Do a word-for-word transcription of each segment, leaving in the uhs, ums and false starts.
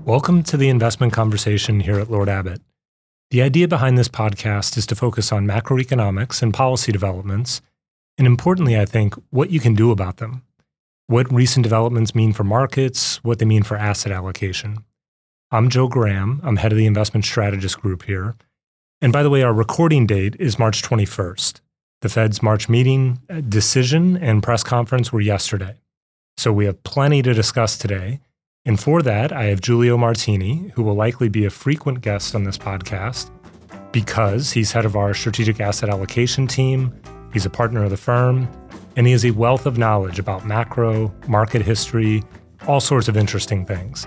Welcome to the investment conversation here at Lord Abbett. The idea behind this podcast is to focus on macroeconomics and policy developments, and importantly, I think, what you can do about them, what recent developments mean for markets, what they mean for asset allocation. I'm Joe Graham. I'm head of the investment strategist group here. And by the way, our recording date is March twenty-first. The Fed's March meeting, decision, and press conference were yesterday. So we have plenty to discuss today. And for that, I have Giulio Martini, who will likely be a frequent guest on this podcast because he's head of our strategic asset allocation team, he's a partner of the firm, and he has a wealth of knowledge about macro, market history, all sorts of interesting things.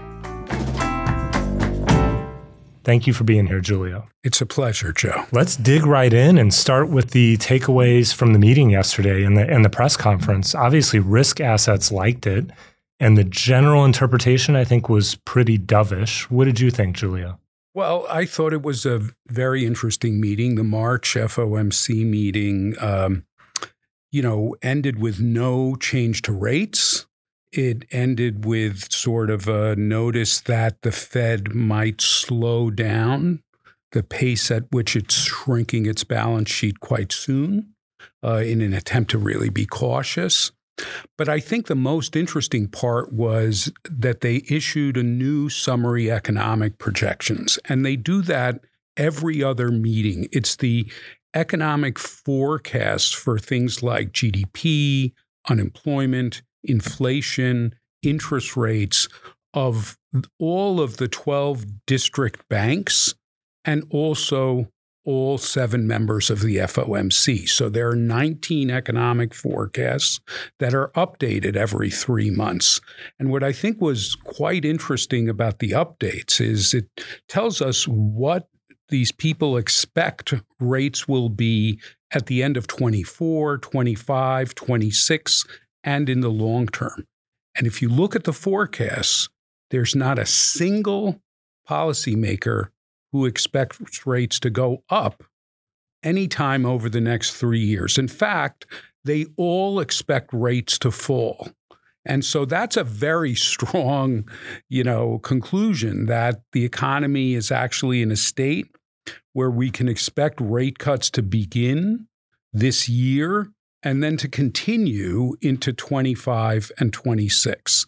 Thank you for being here, Giulio. It's a pleasure, Joe. Let's dig right in and start with the takeaways from the meeting yesterday and the, and the press conference. Obviously, risk assets liked it. And the general interpretation, I think, was pretty dovish. What did you think, Giulio? Well, I thought it was a very interesting meeting. The March F O M C meeting, um, you know, ended with no change to rates. It ended with sort of a notice that the Fed might slow down the pace at which it's shrinking its balance sheet quite soon uh, in an attempt to really be cautious. But I think the most interesting part was that they issued a new summary economic projections, and they do that every other meeting. It's the economic forecast for things like G D P, unemployment, inflation, interest rates of all of the twelve district banks and also all seven members of the F O M C. So there are nineteen economic forecasts that are updated every three months. And what I think was quite interesting about the updates is it tells us what these people expect rates will be at the end of twenty-four, twenty-five, twenty-six, and in the long term. And if you look at the forecasts, there's not a single policymaker who expects rates to go up anytime over the next three years. In fact, they all expect rates to fall. And so that's a very strong, you know, conclusion that the economy is actually in a state where we can expect rate cuts to begin this year and then to continue into twenty-five and twenty-six.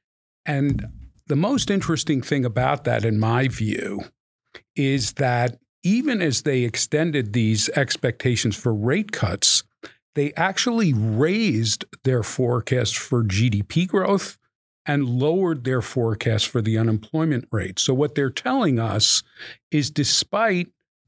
And the most interesting thing about that, in my view, is that even as they extended these expectations for rate cuts, they actually raised their forecast for G D P growth and lowered their forecast for the unemployment rate. So what they're telling us is despite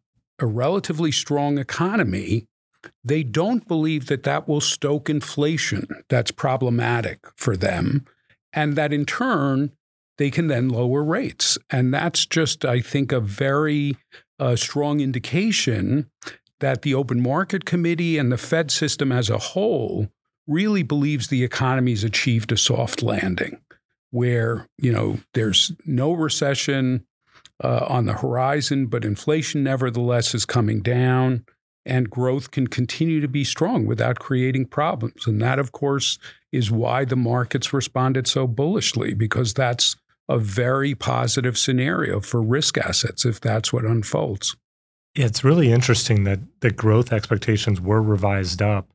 a relatively strong economy, they don't believe that that will stoke inflation. That's problematic for them. And that in turn, they can then lower rates. And that's just, I think, a very uh, strong indication that the Open Market Committee and the Fed system as a whole really believes the economy's achieved a soft landing where, you know, there's no recession uh, on the horizon, but inflation nevertheless is coming down and growth can continue to be strong without creating problems. And that, of course, is why the markets responded so bullishly, because that's a very positive scenario for risk assets if that's what unfolds. Yeah, it's really interesting that the growth expectations were revised up.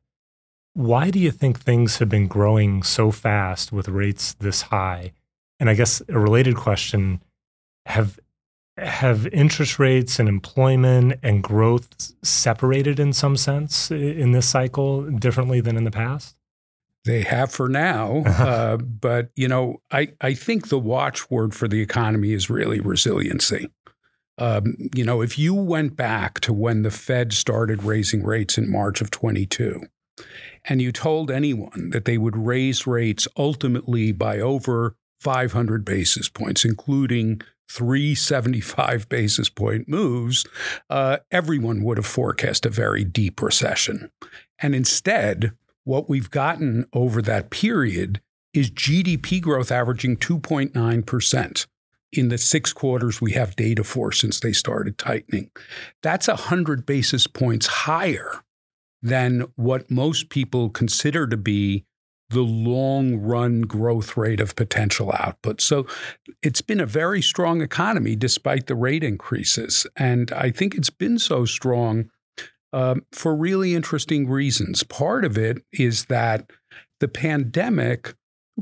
Why do you think things have been growing so fast with rates this high? And I guess a related question, have have interest rates and employment and growth separated in some sense in this cycle differently than in the past? They have for now, uh, but you know, I, I think the watchword for the economy is really resiliency. Um, you know, if you went back to when the Fed started raising rates in March of twenty-two, and you told anyone that they would raise rates ultimately by over five hundred basis points, including three seventy-five basis point moves, uh, everyone would have forecast a very deep recession. And instead, what we've gotten over that period is G D P growth averaging two point nine percent in the six quarters we have data for since they started tightening. That's one hundred basis points higher than what most people consider to be the long run growth rate of potential output. So it's been a very strong economy despite the rate increases. And I think it's been so strong um, for really interesting reasons. Part of it is that the pandemic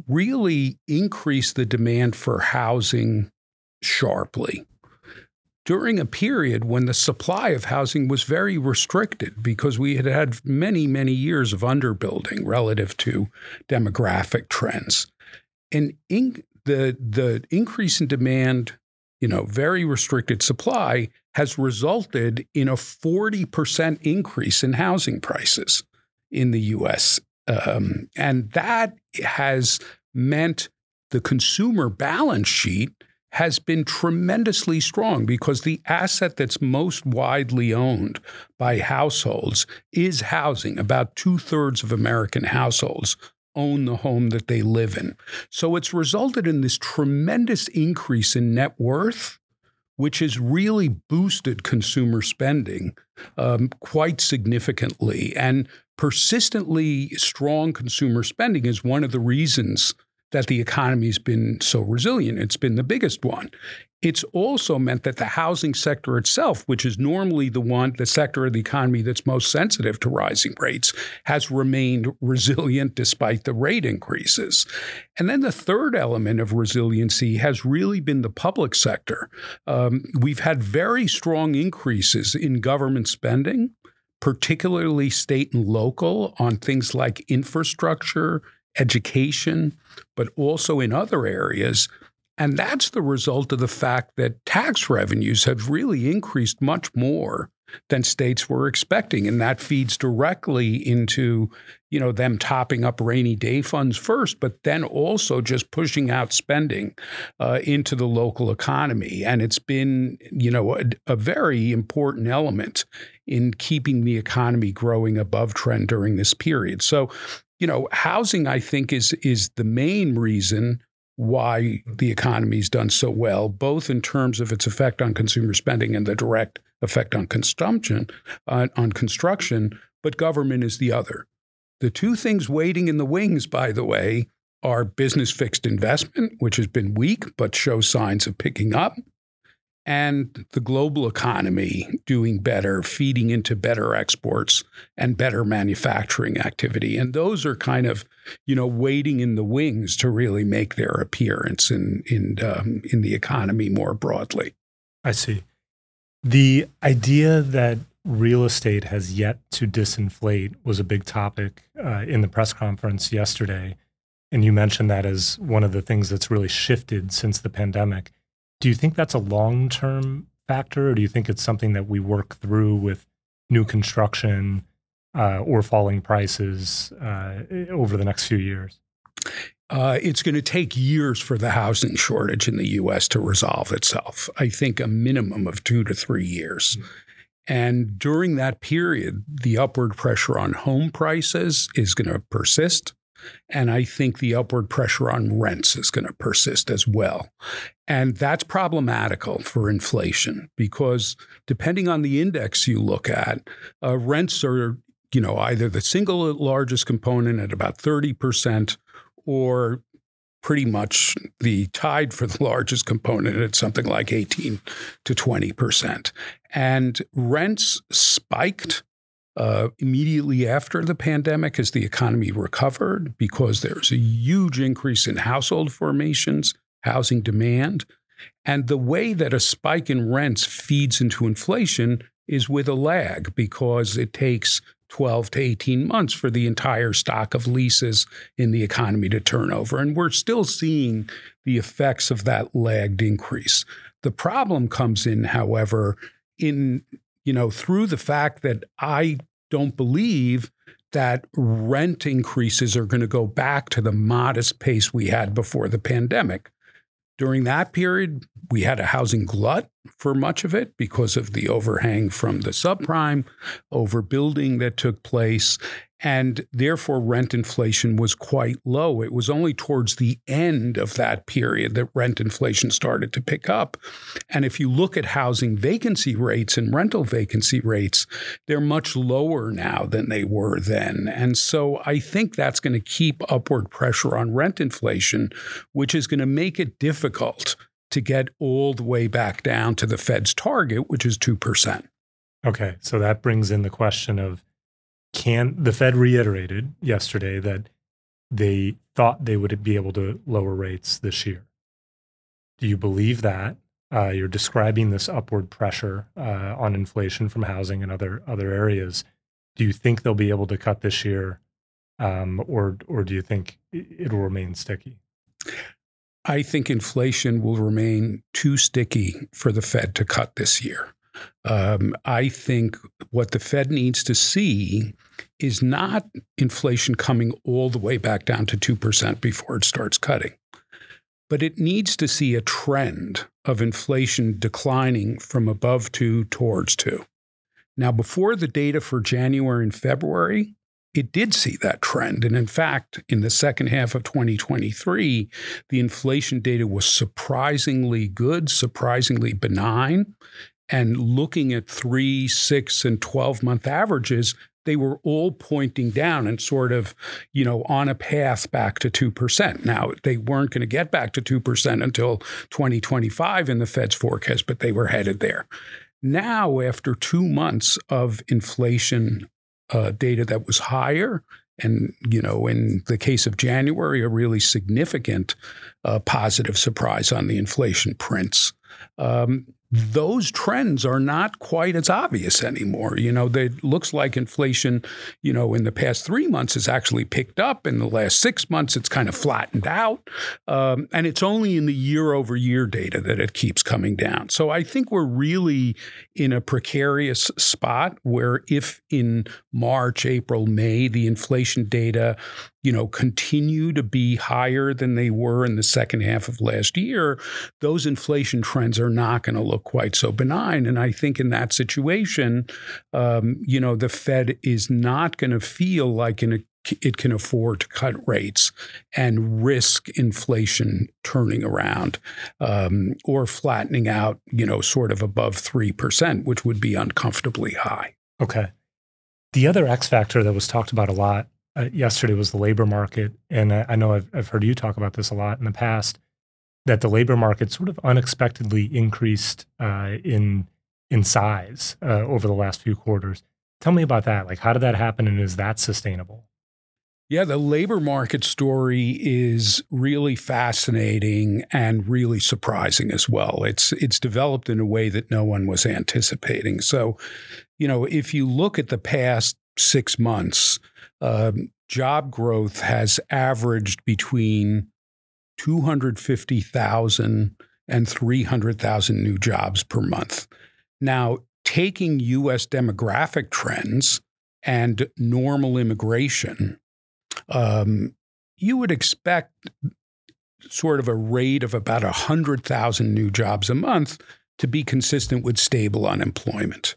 really increased the demand for housing sharply during a period when the supply of housing was very restricted because we had had many, many years of underbuilding relative to demographic trends. And in the, the increase in demand, you know, very restricted supply has resulted in a forty percent increase in housing prices in the U S. Um, and that has meant the consumer balance sheet has been tremendously strong because the asset that's most widely owned by households is housing. About two-thirds of American households own the home that they live in. So it's resulted in this tremendous increase in net worth, which has really boosted consumer spending um, quite significantly. And persistently strong consumer spending is one of the reasons that the economy's been so resilient. It's been the biggest one. It's also meant that the housing sector itself, which is normally the one, the sector of the economy that's most sensitive to rising rates, has remained resilient despite the rate increases. And then the third element of resiliency has really been the public sector. Um, we've had very strong increases in government spending, particularly state and local, on things like infrastructure, education, but also in other areas. And that's the result of the fact that tax revenues have really increased much more than states were expecting. And that feeds directly into, you know, them topping up rainy day funds first, but then also just pushing out spending uh, into the local economy. And it's been, you know, a, a very important element in keeping the economy growing above trend during this period. So, you know, housing, I think, is is the main reason why the economy's done so well, both in terms of its effect on consumer spending and the direct effect on consumption, uh, on construction, but government is the other. The two things waiting in the wings, by the way, are business fixed investment, which has been weak but shows signs of picking up, and the global economy doing better, feeding into better exports and better manufacturing activity. And those are kind of, you know, waiting in the wings to really make their appearance in in um, in the economy more broadly. I see. The idea that real estate has yet to disinflate was a big topic uh, in the press conference yesterday. And you mentioned that as one of the things that's really shifted since the pandemic. Do you think that's a long-term factor, or do you think it's something that we work through with new construction uh, or falling prices uh, over the next few years? Uh, it's going to take years for the housing shortage in the U S to resolve itself. I think a minimum of two to three years. Mm-hmm. And during that period, the upward pressure on home prices is going to persist. And I think the upward pressure on rents is going to persist as well. And that's problematical for inflation because depending on the index you look at, uh, rents are, you know, either the single largest component at about thirty percent or pretty much the tied for the largest component at something like eighteen to twenty percent. And rents spiked Uh, immediately after the pandemic as the economy recovered because there's a huge increase in household formations, housing demand. And the way that a spike in rents feeds into inflation is with a lag because it takes twelve to eighteen months for the entire stock of leases in the economy to turn over. And we're still seeing the effects of that lagged increase. The problem comes in, however, in you know, through the fact that I don't believe that rent increases are going to go back to the modest pace we had before the pandemic. During that period, we had a housing glut for much of it because of the overhang from the subprime overbuilding that took place. And therefore, rent inflation was quite low. It was only towards the end of that period that rent inflation started to pick up. And if you look at housing vacancy rates and rental vacancy rates, they're much lower now than they were then. And so I think that's going to keep upward pressure on rent inflation, which is going to make it difficult to get all the way back down to the Fed's target, which is two percent. Okay, so that brings in the question of, Can the Fed reiterated yesterday that they thought they would be able to lower rates this year? Do you believe that? Uh, you're describing this upward pressure uh, on inflation from housing and other other areas. Do you think they'll be able to cut this year, um, or or do you think it'll remain sticky? I think inflation will remain too sticky for the Fed to cut this year. Um, I think what the Fed needs to see is not inflation coming all the way back down to two percent before it starts cutting, but it needs to see a trend of inflation declining from above two towards two. Now, before the data for January and February, it did see that trend. And in fact, in the second half of twenty twenty-three, the inflation data was surprisingly good, surprisingly benign. And looking at three, six, and twelve-month averages, they were all pointing down and sort of, you know, on a path back to two percent. Now, they weren't going to get back to two percent until twenty twenty-five in the Fed's forecast, but they were headed there. Now, after two months of inflation uh, data that was higher, and, you know, in the case of January, a really significant uh, positive surprise on the inflation prints, um, those trends are not quite as obvious anymore. You know, it looks like inflation, you know, in the past three months has actually picked up. In the last six months, it's kind of flattened out. Um, and it's only in the year over year data that it keeps coming down. So I think we're really in a precarious spot where if in March, April, May, the inflation data, you know, continue to be higher than they were in the second half of last year, those inflation trends are not going to look quite so benign. And I think in that situation, um, you know, the Fed is not going to feel like in a, it can afford to cut rates and risk inflation turning around um, or flattening out, you know, sort of above three percent, which would be uncomfortably high. Okay. The other X factor that was talked about a lot uh, yesterday was the labor market. And I, I know I've, I've heard you talk about this a lot in the past, that the labor market sort of unexpectedly increased uh, in in size uh, over the last few quarters. Tell me about that. Like, how did that happen, and is that sustainable? Yeah, the labor market story is really fascinating and really surprising as well. It's it's developed in a way that no one was anticipating. So, you know, if you look at the past six months, um, job growth has averaged between two hundred fifty thousand and three hundred thousand new jobs per month. Now, taking U S demographic trends and normal immigration, um, you would expect sort of a rate of about one hundred thousand new jobs a month to be consistent with stable unemployment.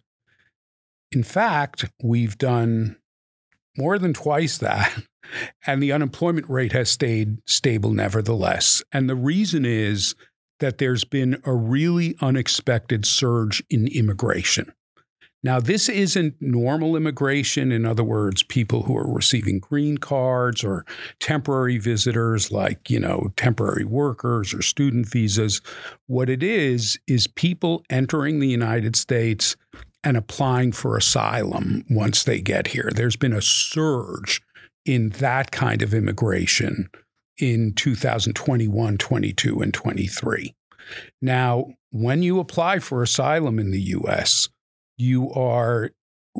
In fact, we've done more than twice that, and the unemployment rate has stayed stable nevertheless. And the reason is that there's been a really unexpected surge in immigration. Now, this isn't normal immigration. In other words, people who are receiving green cards or temporary visitors like, you know, temporary workers or student visas. What it is, is people entering the United States and applying for asylum once they get here. There's been a surge in that kind of immigration in two thousand twenty-one, twenty-two, and twenty-three. Now, when you apply for asylum in the U S, you are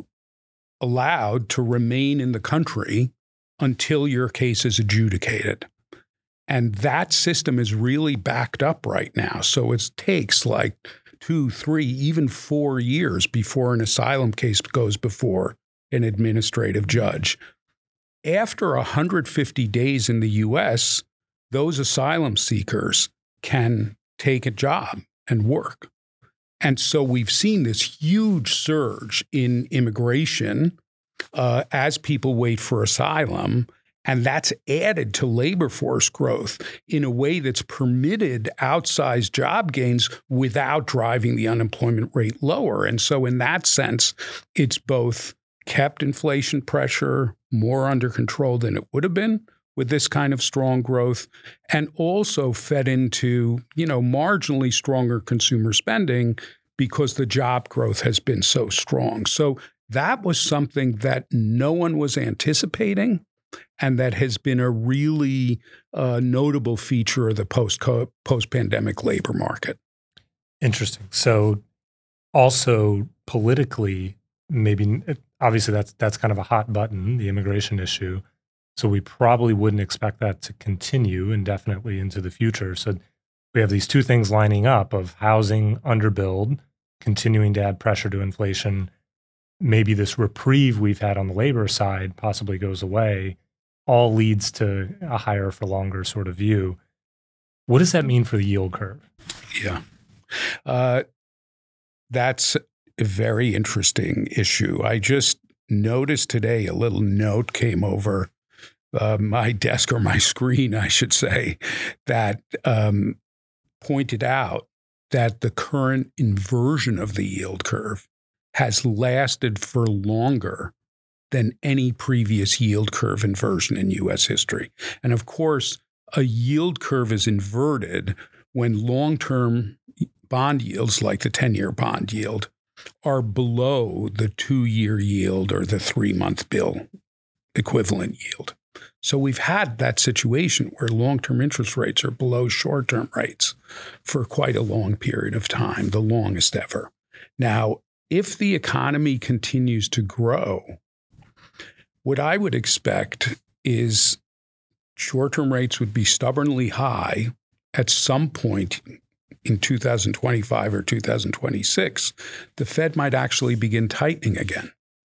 allowed to remain in the country until your case is adjudicated. And that system is really backed up right now. So it takes like two, three, even four years before an asylum case goes before an administrative judge. After one hundred fifty days in the U S, those asylum seekers can take a job and work. And so we've seen this huge surge in immigration uh, as people wait for asylum. And that's added to labor force growth in a way that's permitted outsized job gains without driving the unemployment rate lower. And so in that sense, it's both kept inflation pressure more under control than it would have been with this kind of strong growth, and also fed into, you know, marginally stronger consumer spending because the job growth has been so strong. So that was something that no one was anticipating, and that has been a really uh, notable feature of the post post-pandemic labor market. Interesting. So also politically, maybe obviously that's that's kind of a hot button, the immigration issue. So we probably wouldn't expect that to continue indefinitely into the future. So we have these two things lining up of housing underbuild, continuing to add pressure to inflation. Maybe this reprieve we've had on the labor side possibly goes away, all leads to a higher for longer sort of view. What does that mean for the yield curve? Yeah, uh, that's a very interesting issue. I just noticed today a little note came over uh, my desk, or my screen, I should say, that um, pointed out that the current inversion of the yield curve has lasted for longer than any previous yield curve inversion in U S history. And of course, a yield curve is inverted when long-term bond yields, like the ten-year bond yield, are below the two-year yield or the three-month bill equivalent yield. So we've had that situation where long-term interest rates are below short-term rates for quite a long period of time, the longest ever. Now, if the economy continues to grow, what I would expect is short-term rates would be stubbornly high at some point in two thousand twenty-five or two thousand twenty-six. The Fed might actually begin tightening again.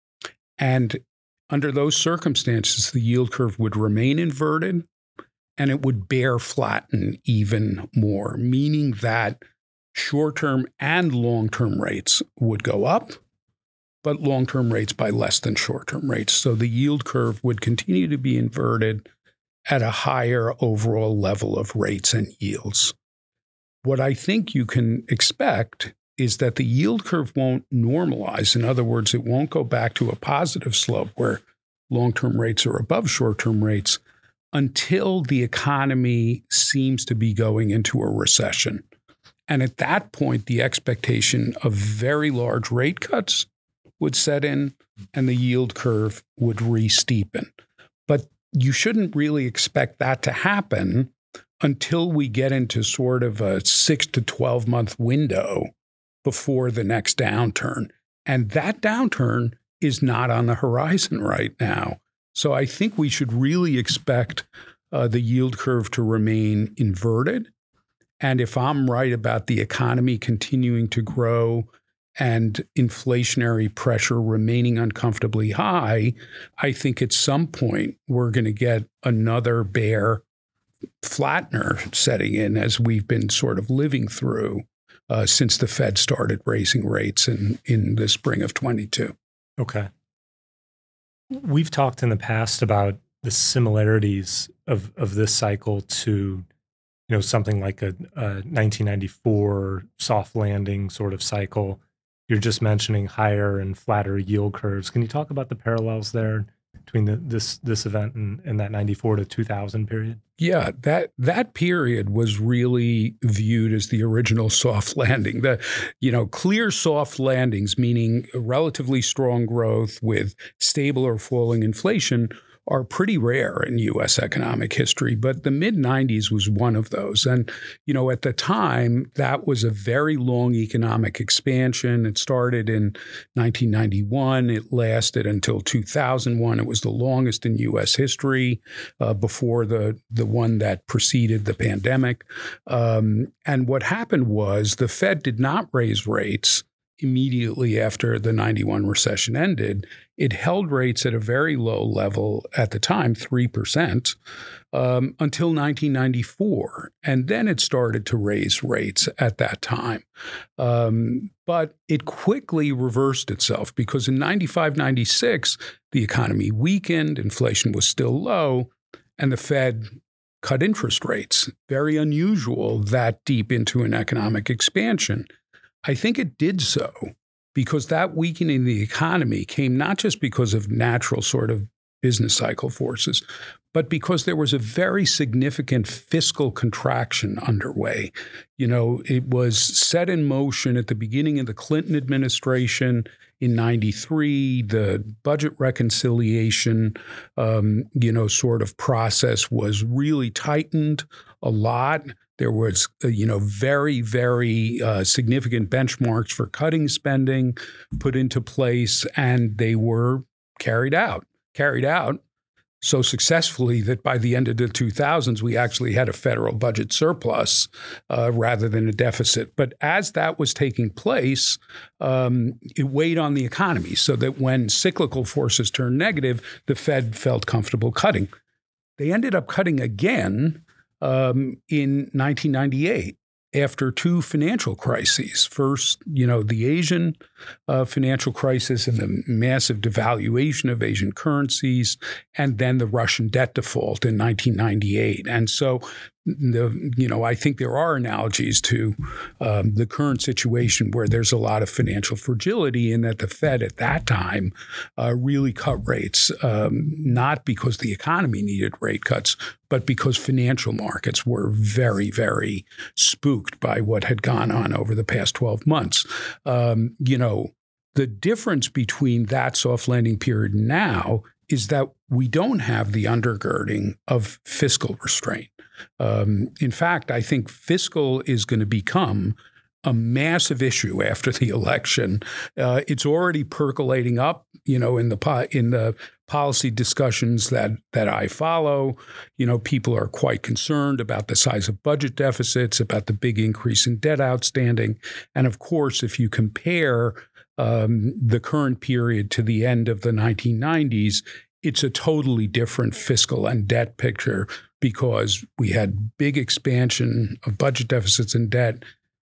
And under those circumstances, the yield curve would remain inverted and it would bear flatten even more, meaning that short-term and long-term rates would go up, but long-term rates by less than short-term rates. So the yield curve would continue to be inverted at a higher overall level of rates and yields. What I think you can expect is that the yield curve won't normalize. In other words, it won't go back to a positive slope where long-term rates are above short-term rates until the economy seems to be going into a recession. And at that point, the expectation of very large rate cuts would set in and the yield curve would re-steepen. But you shouldn't really expect that to happen until we get into sort of a six to twelve month window before the next downturn. And that downturn is not on the horizon right now. So I think we should really expect uh, the yield curve to remain inverted. And if I'm right about the economy continuing to grow and inflationary pressure remaining uncomfortably high, I think at some point we're going to get another bear flattener setting in, as we've been sort of living through uh, since the Fed started raising rates in, in the spring of twenty-two. Okay. We've talked in the past about the similarities of, of this cycle to, you know, something like a, a nineteen ninety-four soft landing sort of cycle. You're just mentioning higher and flatter yield curves. Can you talk about the parallels there between the, this this event and, and that ninety-four to two thousand period? Yeah, that that period was really viewed as the original soft landing. The, you know, clear soft landings, meaning relatively strong growth with stable or falling inflation, are pretty rare in U S economic history, but the mid nineties was one of those. And, you know, at the time, that was a very long economic expansion. It started in nineteen ninety-one. It lasted until two thousand one. It was the longest in U S history uh, before the, the one that preceded the pandemic. Um, and what happened was the Fed did not raise rates immediately after the ninety-one recession ended, it held rates at a very low level at the time, three percent, um, until nineteen ninety-four. And then it started to raise rates at that time. Um, but it quickly reversed itself because in ninety-five, ninety-six, the economy weakened, inflation was still low, and the Fed cut interest rates. Very unusual that deep into an economic expansion. I think it did so because that weakening of the economy came not just because of natural sort of business cycle forces, but because there was a very significant fiscal contraction underway. You know, it was set in motion at the beginning of the Clinton administration in ninety-three. The budget reconciliation, um, you know, sort of process was really tightened a lot. There was, uh, you know, very, very uh, significant benchmarks for cutting spending put into place, and they were carried out, carried out so successfully that by the end of the two thousands, we actually had a federal budget surplus uh, rather than a deficit. But as that was taking place, um, it weighed on the economy so that when cyclical forces turned negative, the Fed felt comfortable cutting. They ended up cutting again Um, in nineteen ninety-eight, after two financial crises. First, you know, the Asian uh, financial crisis and the massive devaluation of Asian currencies, and then the Russian debt default in nineteen ninety-eight. And so, the, you know, I think there are analogies to um, the current situation where there's a lot of financial fragility in that the Fed at that time uh, really cut rates, um, not because the economy needed rate cuts, but because financial markets were very, very spooked by what had gone on over the past twelve months. Um, you know, the difference between that soft landing period now is that we don't have the undergirding of fiscal restraint. Um, in fact, I think fiscal is going to become a massive issue after the election. Uh, it's already percolating up, you know, in the po- in the policy discussions that that I follow. You know, people are quite concerned about the size of budget deficits, about the big increase in debt outstanding, and of course, if you compare um, the current period to the end of the nineteen nineties, it's a totally different fiscal and debt picture because we had big expansion of budget deficits and debt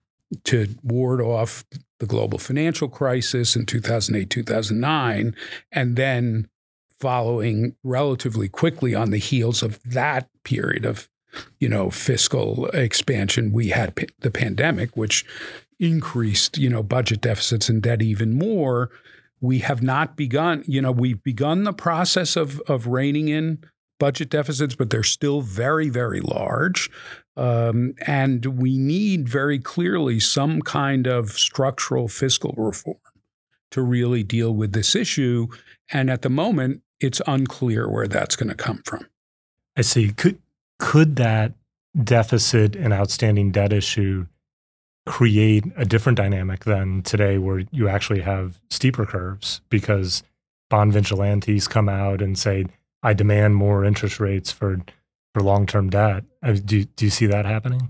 to ward off the global financial crisis in two thousand eight, two thousand nine, and then following relatively quickly on the heels of that period of, you know, fiscal expansion, we had p- the pandemic, which increased, you know, budget deficits and debt even more. We have not begun, you know, we've begun the process of of reining in budget deficits, but they're still very, very large. Um, and we need very clearly some kind of structural fiscal reform to really deal with this issue. And at the moment, it's unclear where that's going to come from. I see. Could could that deficit and outstanding debt issue create a different dynamic than today where you actually have steeper curves because bond vigilantes come out and say, I demand more interest rates for, for long-term debt? I mean, do, do you see that happening?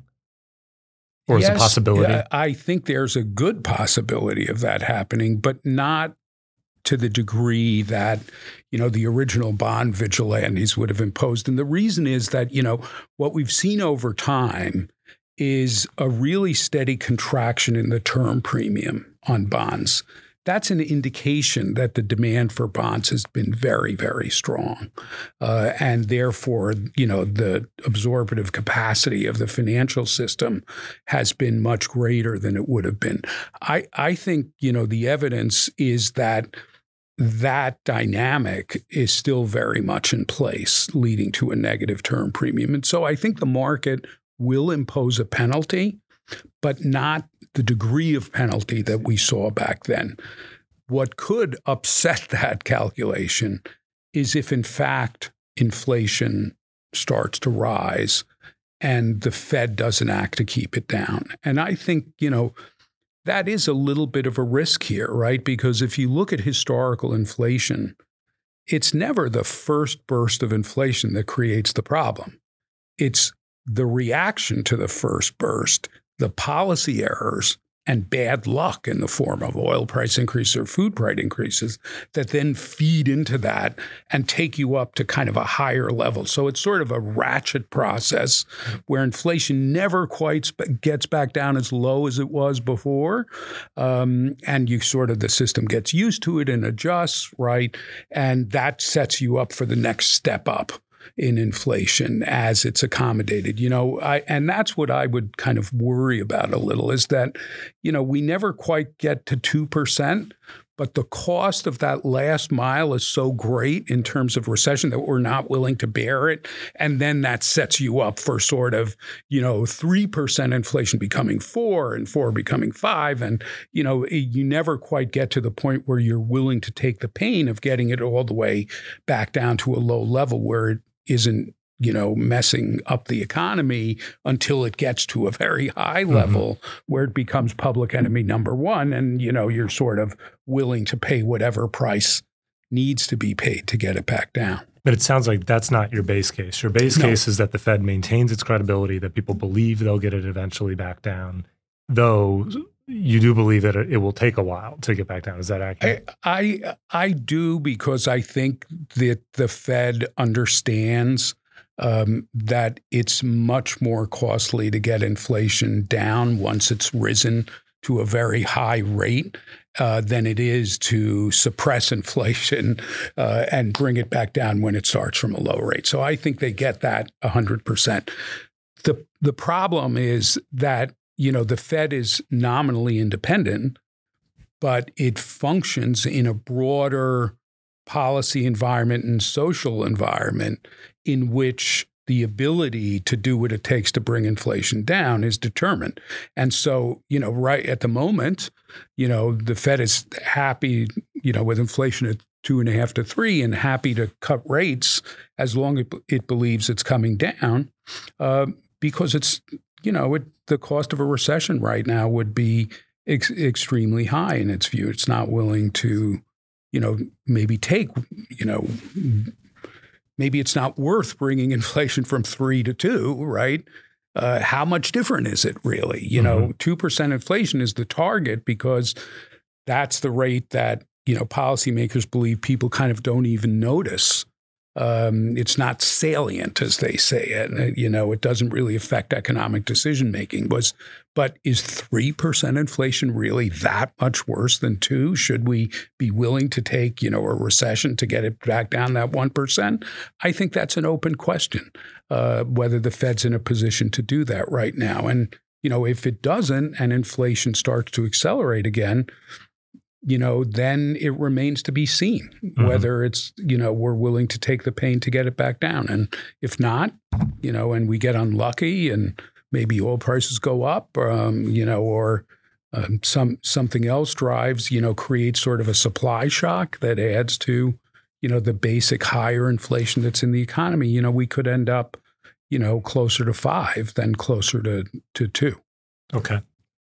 Or yes, is it a possibility? Yeah, I think there's a good possibility of that happening, but not to the degree that, you know, the original bond vigilantes would have imposed. And the reason is that, you know, what we've seen over time is a really steady contraction in the term premium on bonds. That's an indication that the demand for bonds has been very, very strong. Uh, and therefore, you know, the absorptive capacity of the financial system has been much greater than it would have been. I, I think, you know, the evidence is that that dynamic is still very much in place, leading to a negative term premium. And so I think the market will impose a penalty, but not the degree of penalty that we saw back then. What could upset that calculation is if, in fact, inflation starts to rise and the Fed doesn't act to keep it down. And I think, you know, that is a little bit of a risk here, right? Because if you look at historical inflation, it's never the first burst of inflation that creates the problem. It's the reaction to the first burst, the policy errors, and bad luck in the form of oil price increases or food price increases that then feed into that and take you up to kind of a higher level. So it's sort of a ratchet process where inflation never quite gets back down as low as it was before. Um, and you sort of, the system gets used to it and adjusts, right? And that sets you up for the next step up in inflation as it's accommodated. You know, I, and that's what I would kind of worry about a little is that, you know, we never quite get to two percent, but the cost of that last mile is so great in terms of recession that we're not willing to bear it. And then that sets you up for sort of, you know, three percent inflation becoming four and four becoming five. And, you know, you never quite get to the point where you're willing to take the pain of getting it all the way back down to a low level where it isn't, you know, messing up the economy until it gets to a very high level mm-hmm. where it becomes public enemy number one. And, you know, you're sort of willing to pay whatever price needs to be paid to get it back down. But it sounds like that's not your base case. Your base no. case is that the Fed maintains its credibility, that people believe they'll get it eventually back down, though you do believe that it will take a while to get back down. Is that accurate? I I, I do, because I think that the Fed understands um, that it's much more costly to get inflation down once it's risen to a very high rate uh, than it is to suppress inflation uh, and bring it back down when it starts from a low rate. So I think they get that one hundred percent. The, the problem is that, you know, the Fed is nominally independent, but it functions in a broader policy environment and social environment in which the ability to do what it takes to bring inflation down is determined. And so, you know, right at the moment, you know, the Fed is happy, you know, with inflation at two and a half to three and happy to cut rates as long as it believes it's coming down uh, because it's, you know, it, the cost of a recession right now would be ex- extremely high in its view. It's not willing to, you know, maybe take, you know, maybe it's not worth bringing inflation from three to two, right? Uh, how much different is it really? You mm-hmm. know, two percent inflation is the target because that's the rate that, you know, policymakers believe people kind of don't even notice. Um, it's not salient, as they say it. You know, it doesn't really affect economic decision making. Was, but is three percent inflation really that much worse than two? Should we be willing to take, you know, a recession to get it back down that one percent? I think that's an open question, uh, whether the Fed's in a position to do that right now. And, you know, if it doesn't and inflation starts to accelerate again, you know, then it remains to be seen mm-hmm. whether it's, you know, we're willing to take the pain to get it back down. And if not, you know, and we get unlucky and maybe oil prices go up, um, you know, or um, some something else drives, you know, creates sort of a supply shock that adds to, you know, the basic higher inflation that's in the economy, you know, we could end up, you know, closer to five than closer to, to two. Okay.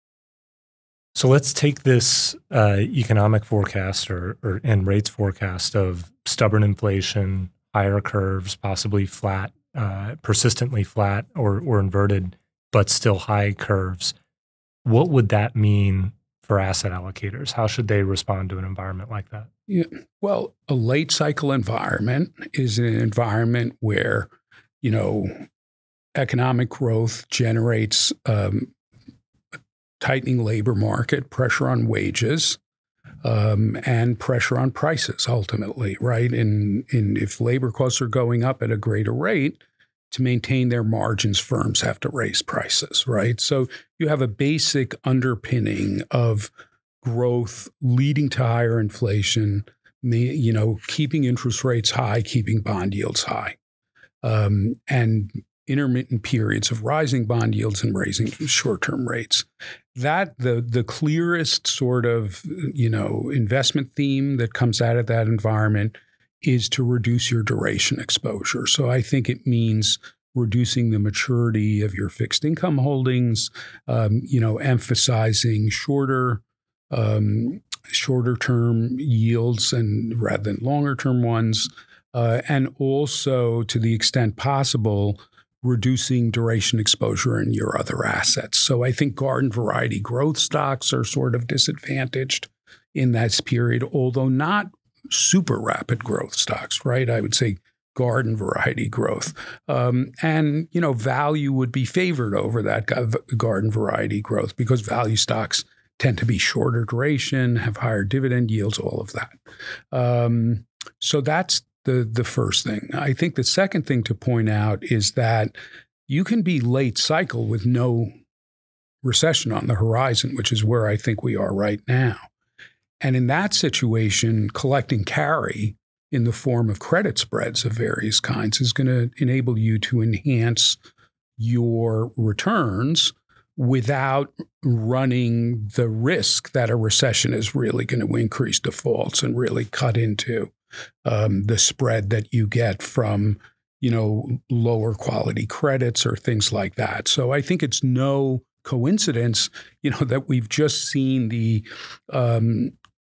So let's take this uh, economic forecast or, or and rates forecast of stubborn inflation, higher curves, possibly flat, uh, persistently flat or, or inverted, but still high curves. What would that mean for asset allocators? How should they respond to an environment like that? Yeah. Well, a late cycle environment is an environment where, you know, economic growth generates um, tightening labor market, pressure on wages, um, and pressure on prices ultimately, right? And, and if labor costs are going up at a greater rate, to maintain their margins, firms have to raise prices, right? So you have a basic underpinning of growth leading to higher inflation, you know, keeping interest rates high, keeping bond yields high, um, and intermittent periods of rising bond yields and raising short-term rates. That the the clearest sort of, you know, investment theme that comes out of that environment is to reduce your duration exposure. So I think it means reducing the maturity of your fixed income holdings, um, you know, emphasizing shorter um, shorter term yields and rather than longer term ones, uh, and also to the extent possible, reducing duration exposure in your other assets. So I think garden variety growth stocks are sort of disadvantaged in that period, although not super rapid growth stocks, right? I would say garden variety growth. Um, and, you know, value would be favored over that garden variety growth because value stocks tend to be shorter duration, have higher dividend yields, all of that. Um, so that's the the first thing. I think the second thing to point out is that you can be late cycle with no recession on the horizon, which is where I think we are right now. And in that situation, collecting carry in the form of credit spreads of various kinds is going to enable you to enhance your returns without running the risk that a recession is really going to increase defaults and really cut into um, the spread that you get from, you know, lower quality credits or things like that. So I think it's no coincidence, you know, that we've just seen the um,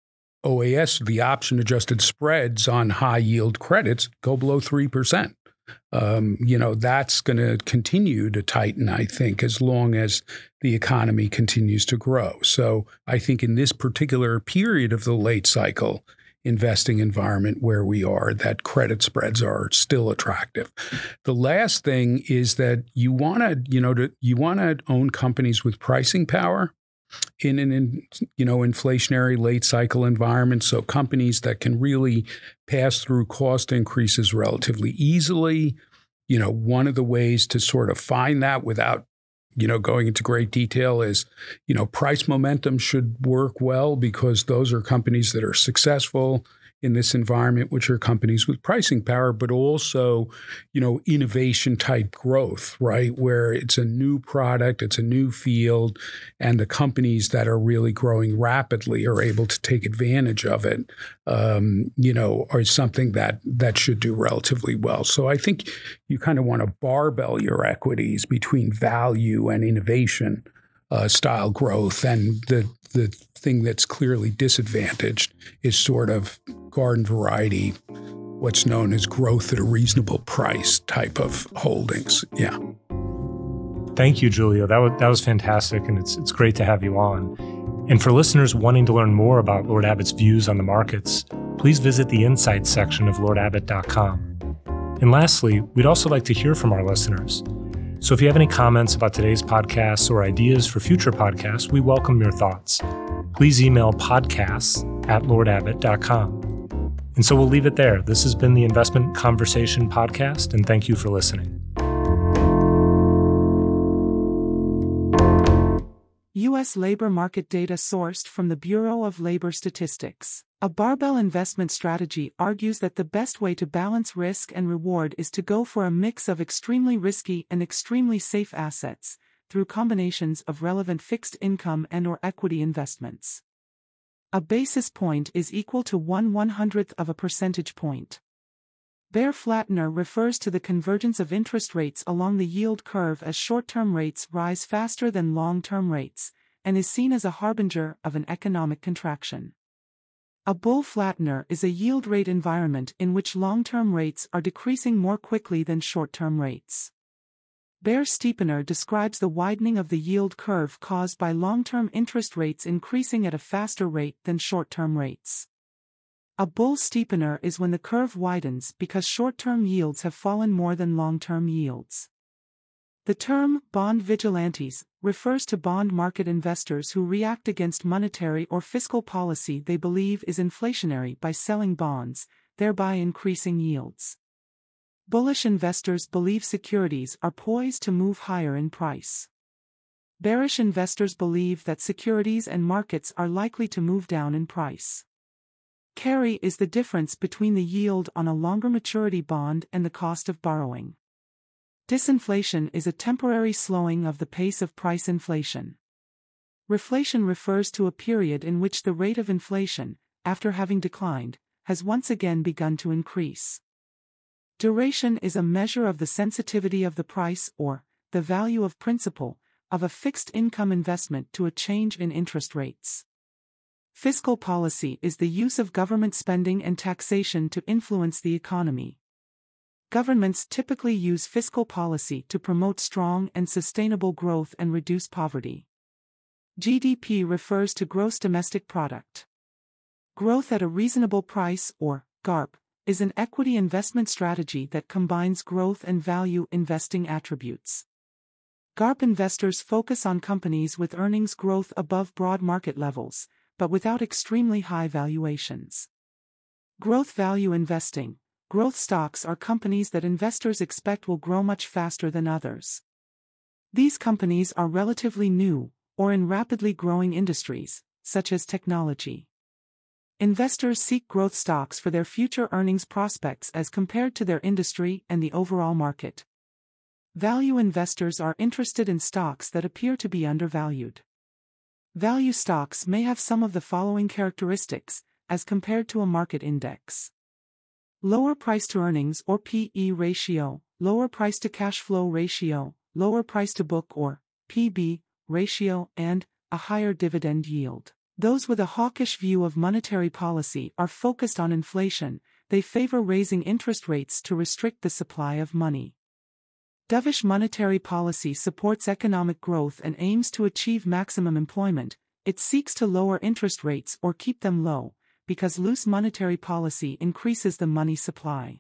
O A S, the option adjusted spreads on high yield credits go below three percent. Um, you know, that's going to continue to tighten, I think, as long as the economy continues to grow. So I think in this particular period of the late cycle investing environment where we are, that credit spreads are still attractive. The last thing is that you want to, you know, to, you want to own companies with pricing power in an, in, you know, inflationary late cycle environment. So companies that can really pass through cost increases relatively easily. You know, one of the ways to sort of find that without, you know, going into great detail is, you know, price momentum should work well because those are companies that are successful in this environment, which are companies with pricing power, but also, you know, innovation type growth, right? Where it's a new product, it's a new field, and the companies that are really growing rapidly are able to take advantage of it, um, you know, are something that that should do relatively well. So I think you kind of want to barbell your equities between value and innovation uh, style growth, and the the thing that's clearly disadvantaged is sort of garden variety, what's known as growth at a reasonable price type of holdings. Yeah. Thank you, Giulio. That was, that was fantastic, and it's it's great to have you on. And for listeners wanting to learn more about Lord Abbett's views on the markets, please visit the Insights section of lord abbett dot com. And lastly, we'd also like to hear from our listeners. So if you have any comments about today's podcasts or ideas for future podcasts, we welcome your thoughts. Please email podcasts at lord abbett dot com. And so we'll leave it there. This has been the Investment Conversation Podcast, and thank you for listening. U S labor market data sourced from the Bureau of Labor Statistics. A barbell investment strategy argues that the best way to balance risk and reward is to go for a mix of extremely risky and extremely safe assets through combinations of relevant fixed income and or equity investments. A basis point is equal to one one-hundredth of a percentage point. Bear flattener refers to the convergence of interest rates along the yield curve as short-term rates rise faster than long-term rates, and is seen as a harbinger of an economic contraction. A bull flattener is a yield rate environment in which long-term rates are decreasing more quickly than short-term rates. Bear steepener describes the widening of the yield curve caused by long-term interest rates increasing at a faster rate than short-term rates. A bull steepener is when the curve widens because short-term yields have fallen more than long-term yields. The term bond vigilantes refers to bond market investors who react against monetary or fiscal policy they believe is inflationary by selling bonds, thereby increasing yields. Bullish investors believe securities are poised to move higher in price. Bearish investors believe that securities and markets are likely to move down in price. Carry is the difference between the yield on a longer maturity bond and the cost of borrowing. Disinflation is a temporary slowing of the pace of price inflation. Reflation refers to a period in which the rate of inflation, after having declined, has once again begun to increase. Duration is a measure of the sensitivity of the price or the value of principal of a fixed income investment to a change in interest rates. Fiscal policy is the use of government spending and taxation to influence the economy. Governments typically use fiscal policy to promote strong and sustainable growth and reduce poverty. G D P refers to gross domestic product. Growth at a reasonable price, or G A R P, is an equity investment strategy that combines growth and value investing attributes. G A R P investors focus on companies with earnings growth above broad market levels, but without extremely high valuations. Growth value investing. Growth stocks are companies that investors expect will grow much faster than others. These companies are relatively new, or in rapidly growing industries, such as technology. Investors seek growth stocks for their future earnings prospects as compared to their industry and the overall market. Value investors are interested in stocks that appear to be undervalued. Value stocks may have some of the following characteristics, as compared to a market index. Lower price to earnings or P E ratio, lower price to cash flow ratio, lower price to book or P B ratio, and a higher dividend yield. Those with a hawkish view of monetary policy are focused on inflation. They favor raising interest rates to restrict the supply of money. Dovish monetary policy supports economic growth and aims to achieve maximum employment. It seeks to lower interest rates or keep them low, because loose monetary policy increases the money supply.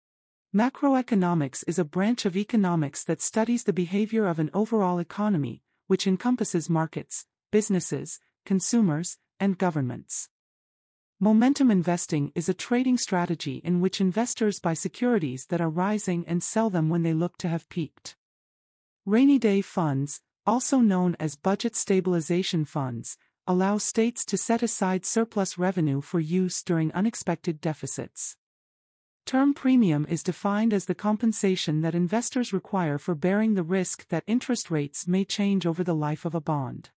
Macroeconomics is a branch of economics that studies the behavior of an overall economy, which encompasses markets, businesses, consumers, and governments. Momentum investing is a trading strategy in which investors buy securities that are rising and sell them when they look to have peaked. Rainy day funds, also known as budget stabilization funds, allow states to set aside surplus revenue for use during unexpected deficits. Term premium is defined as the compensation that investors require for bearing the risk that interest rates may change over the life of a bond.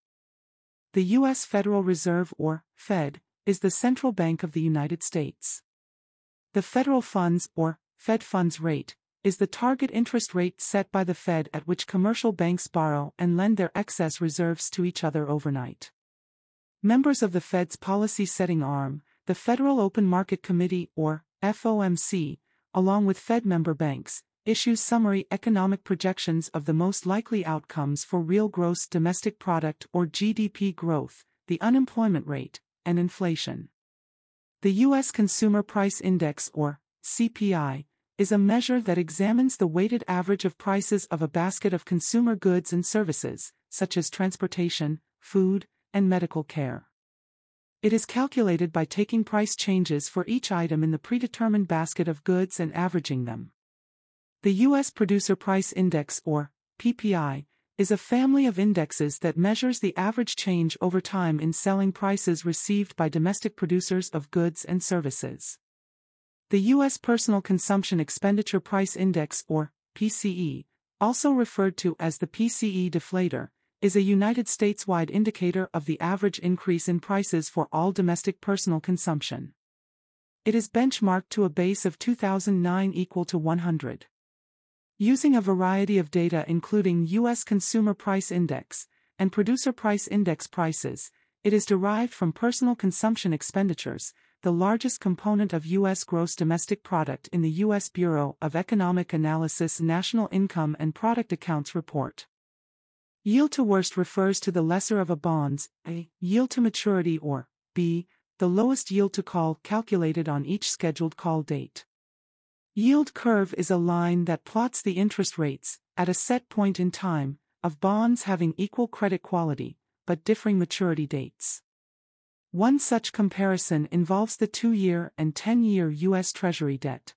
The U S Federal Reserve, or Fed, is the central bank of the United States. The federal funds, or Fed funds rate, is the target interest rate set by the Fed at which commercial banks borrow and lend their excess reserves to each other overnight. Members of the Fed's policy-setting arm, the Federal Open Market Committee, or F O M C, along with Fed member banks, issues summary economic projections of the most likely outcomes for real gross domestic product, or G D P growth, the unemployment rate, and inflation. The U S Consumer Price Index, or C P I, is a measure that examines the weighted average of prices of a basket of consumer goods and services, such as transportation, food, and medical care. It is calculated by taking price changes for each item in the predetermined basket of goods and averaging them. The U S Producer Price Index, or P P I, is a family of indexes that measures the average change over time in selling prices received by domestic producers of goods and services. The U S Personal Consumption Expenditure Price Index, or P C E, also referred to as the P C E deflator, is a United States-wide indicator of the average increase in prices for all domestic personal consumption. It is benchmarked to a base of two thousand nine equal to one hundred. Using a variety of data including U S Consumer Price Index and Producer Price Index prices, it is derived from personal consumption expenditures, the largest component of U S gross domestic product in the U S Bureau of Economic Analysis National Income and Product Accounts report. Yield to worst refers to the lesser of a bonds, A, yield to maturity, or B, the lowest yield to call calculated on each scheduled call date. Yield curve is a line that plots the interest rates, at a set point in time, of bonds having equal credit quality, but differing maturity dates. One such comparison involves the two-year and ten-year U S Treasury debt.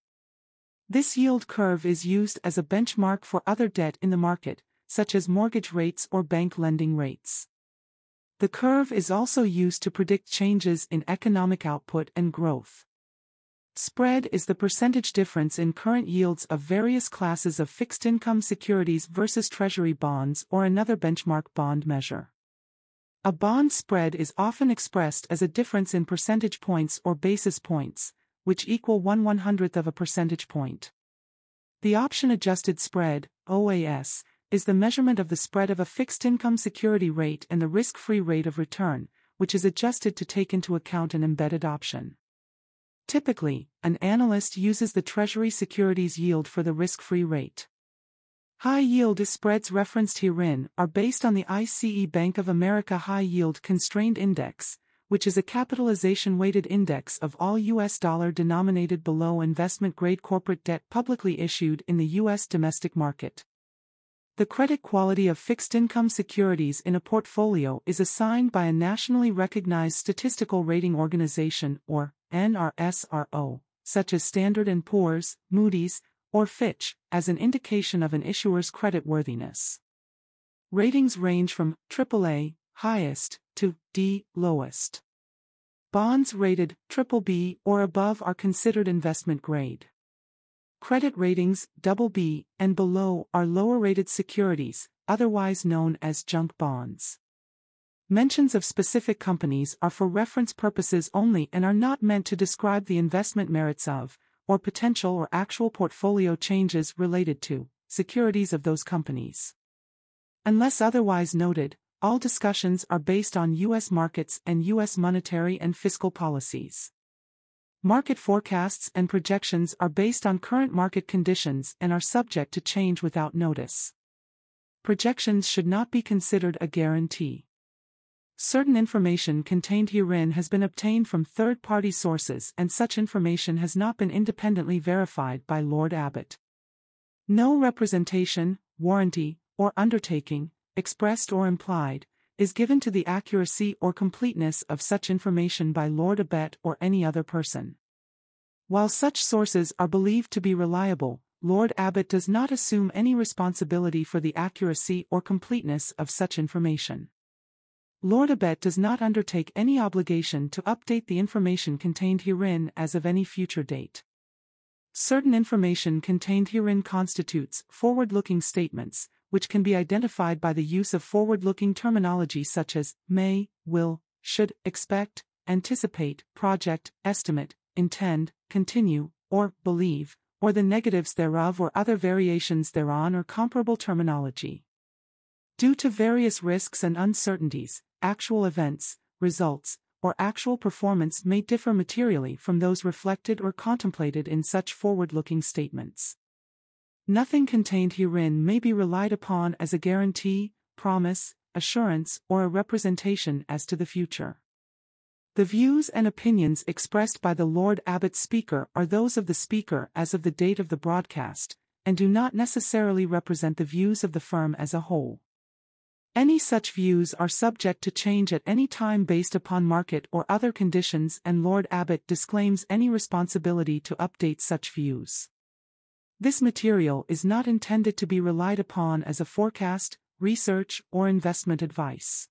This yield curve is used as a benchmark for other debt in the market, such as mortgage rates or bank lending rates. The curve is also used to predict changes in economic output and growth. Spread is the percentage difference in current yields of various classes of fixed-income securities versus Treasury bonds or another benchmark bond measure. A bond spread is often expressed as a difference in percentage points or basis points, which equal one one-hundredth of a percentage point. The option-adjusted spread, O A S, is the measurement of the spread of a fixed-income security rate and the risk-free rate of return, which is adjusted to take into account an embedded option. Typically, an analyst uses the Treasury securities yield for the risk-free rate. High-yield spreads referenced herein are based on the I C E Bank of America High Yield Constrained Index, which is a capitalization-weighted index of all U S dollar-denominated below investment-grade corporate debt publicly issued in the U S domestic market. The credit quality of fixed-income securities in a portfolio is assigned by a nationally recognized statistical rating organization, or N R S R O, such as Standard and Poor's, Moody's, or Fitch, as an indication of an issuer's creditworthiness. Ratings range from triple A, highest, to D, lowest. Bonds rated triple B or above are considered investment grade. Credit ratings double B and below are lower-rated securities, otherwise known as junk bonds. Mentions of specific companies are for reference purposes only and are not meant to describe the investment merits of, or potential or actual portfolio changes related to, securities of those companies. Unless otherwise noted, all discussions are based on U S markets and U S monetary and fiscal policies. Market forecasts and projections are based on current market conditions and are subject to change without notice. Projections should not be considered a guarantee. Certain information contained herein has been obtained from third-party sources and such information has not been independently verified by Lord Abbett. No representation, warranty, or undertaking, expressed or implied, is given to the accuracy or completeness of such information by Lord Abbett or any other person. While such sources are believed to be reliable, Lord Abbett does not assume any responsibility for the accuracy or completeness of such information. Lord Abbett does not undertake any obligation to update the information contained herein as of any future date. Certain information contained herein constitutes forward-looking statements, which can be identified by the use of forward-looking terminology such as may, will, should, expect, anticipate, project, estimate, intend, continue, or believe, or the negatives thereof or other variations thereon or comparable terminology. Due to various risks and uncertainties, actual events, results, or actual performance may differ materially from those reflected or contemplated in such forward-looking statements. Nothing contained herein may be relied upon as a guarantee, promise, assurance, or a representation as to the future. The views and opinions expressed by the Lord Abbett speaker are those of the speaker as of the date of the broadcast, and do not necessarily represent the views of the firm as a whole. Any such views are subject to change at any time based upon market or other conditions, and Lord Abbett disclaims any responsibility to update such views. This material is not intended to be relied upon as a forecast, research, or investment advice.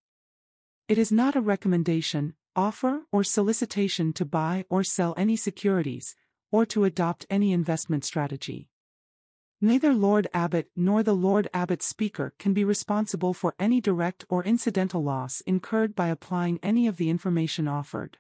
It is not a recommendation, offer, or solicitation to buy or sell any securities, or to adopt any investment strategy. Neither Lord Abbett nor the Lord Abbett speaker can be responsible for any direct or incidental loss incurred by applying any of the information offered.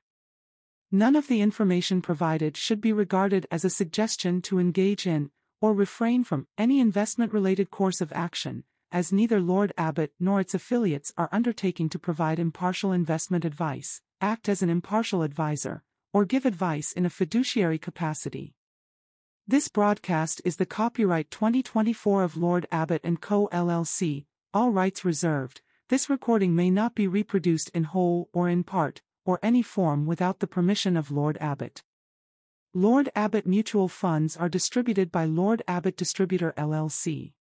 None of the information provided should be regarded as a suggestion to engage in, or refrain from, any investment-related course of action, as neither Lord Abbett nor its affiliates are undertaking to provide impartial investment advice, act as an impartial advisor, or give advice in a fiduciary capacity. This broadcast is the copyright twenty twenty-four of Lord Abbett and Co. L L C, all rights reserved. This recording may not be reproduced in whole or in part, or any form without the permission of Lord Abbett. Lord Abbett mutual funds are distributed by Lord Abbett Distributor L L C.